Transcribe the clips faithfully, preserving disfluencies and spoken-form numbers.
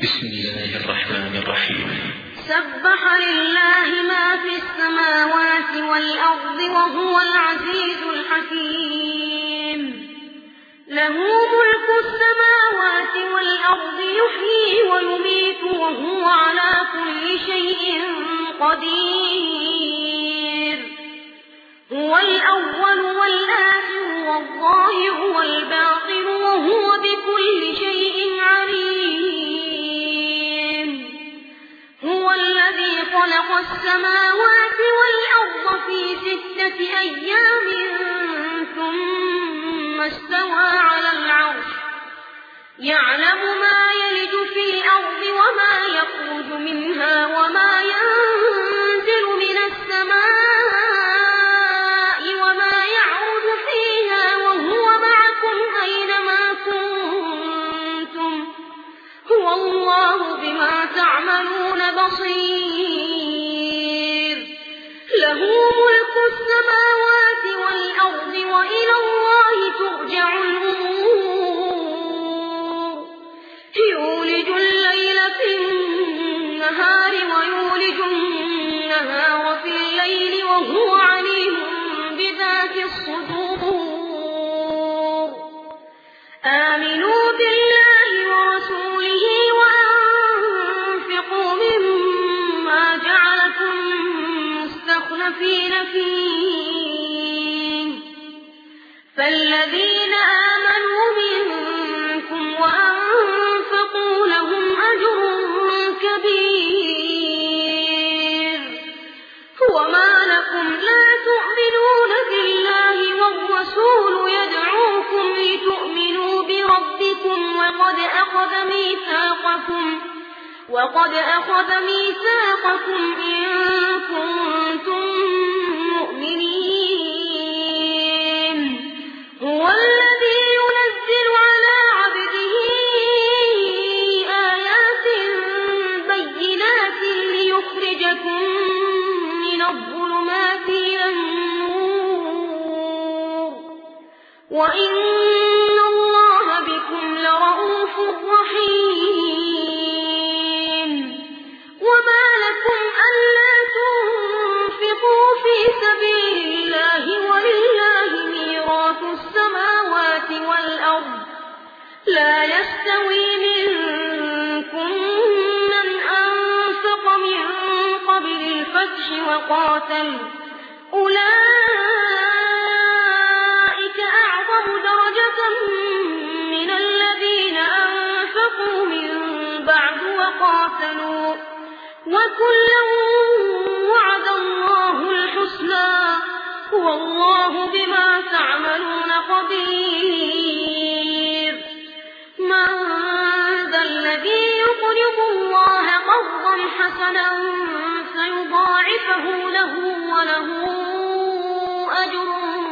بسم الله الرحمن الرحيم. سبح لله ما في السماوات والأرض وهو العزيز الحكيم. له ملك السماوات والأرض يحيي ويميت وهو على كل شيء قدير. هو الأول والآخر والظاهر والباطن وهو بكل شيء عليم. هو الذي خلق السماوات والأرض في ستة أيام ثم استوى على العرش يعلم ما يلج في الأرض وما يخرج منها وما ينزل من السماء وما يعرج فيها وهو معكم أينما كنتم هو الله بما تعملون بصير. له ملك السماوات والأرض وإلى الله ترجع الأمور. يولج الليل في النهار ويولج النهار في الليل وهو عليم بذات الصدور. آمنوا بالله ورسوله وأنفقوا مما جعلكم مستخلفين فيه فالذين آمنوا منكم وأنفقوا لهم أجر كبير. وما لكم لا تؤمنون بالله والرسول يدعوكم لتؤمنوا بربكم وقد أخذ ميثاقكم وقد أخذ ميثاقكم إن كنتم مؤمنين. هو الذي ينزل على عبده آيات بينات ليخرجكم من الظلمات إلى النور وإن الله بكم لرءوف رحيم. وما لكم ألا تنفقوا في سبيل الله ولله ميراث السماوات والأرض لا يستوي منكم من أنفق من قبل الفتح وقاتل أولئك أعظم درجة من الذين أنفقوا من بعد وقاتلوا وكلا وعد الله الحسنى والله بما تعملون خبير. من ذا الذي يقرض الله قرضا حسنا فيضاعفه له وله أجر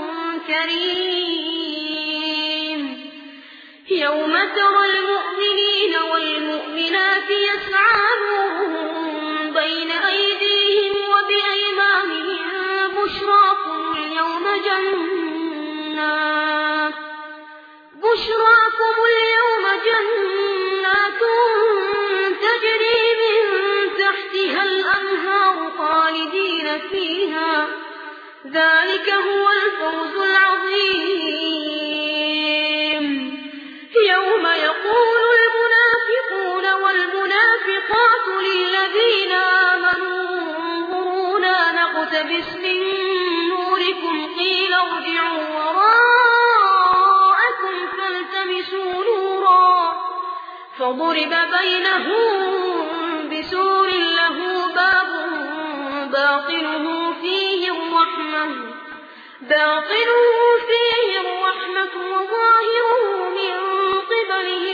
كريم. يوم ترى المؤمنين والمؤمنات يسعى نورهم بين أيديهم وبأيمانهم بشراكم اليوم جنات بشراكم اليوم جنات تجري من تحتها الأنهار خالدين فيها ذلك هو الفوز العظيم. يوم يقول المنافقون والمنافقات للذين آمنوا انظرونا نقتبس من نوركم قيل ارجعوا وراءكم فالتمسوا نورا فضرب بينهم بسور له باب باطنه فيه الرحمة باطنه فيه الرحمة وظاهره من قبله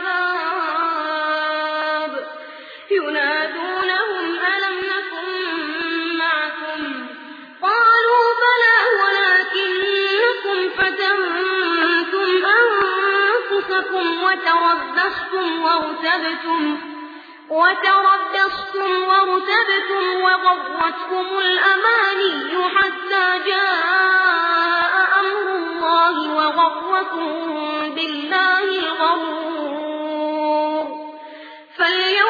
العذاب. ينادونهم ألم نكن معكم قالوا بلى ولكنكم فتنتم أنفسكم وتربصتم وارتبتم وتربصتم وارتبتم وغرتكم الأماني حتى جاء أمر الله وغركم بالله الغرور. فاليوم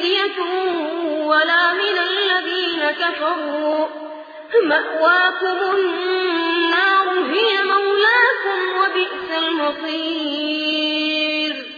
فدية ولا من الذين كفروا مأواكم النار هي مولاكم وبئس المصير